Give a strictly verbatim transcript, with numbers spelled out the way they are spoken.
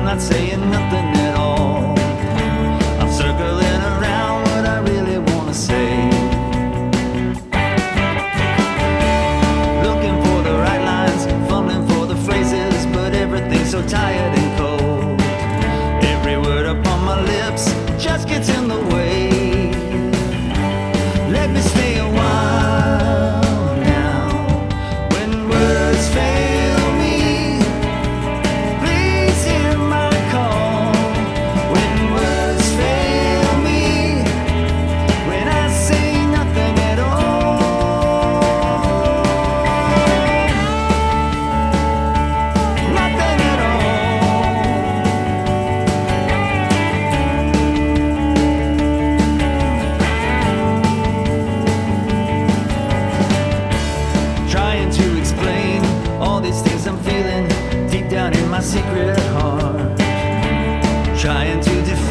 not saying nothing at all. I'm circling around what I really wanna say. Looking for the right lines, fumbling for the phrases, but everything's so tired and cold. Every word upon my lips just gets in the way. Let me stay a while now. When words fail me, please hear my call. When words fail me, when I say nothing at all. Nothing at all. Trying to explain all these things I'm feeling deep down in my secret heart. Trying to define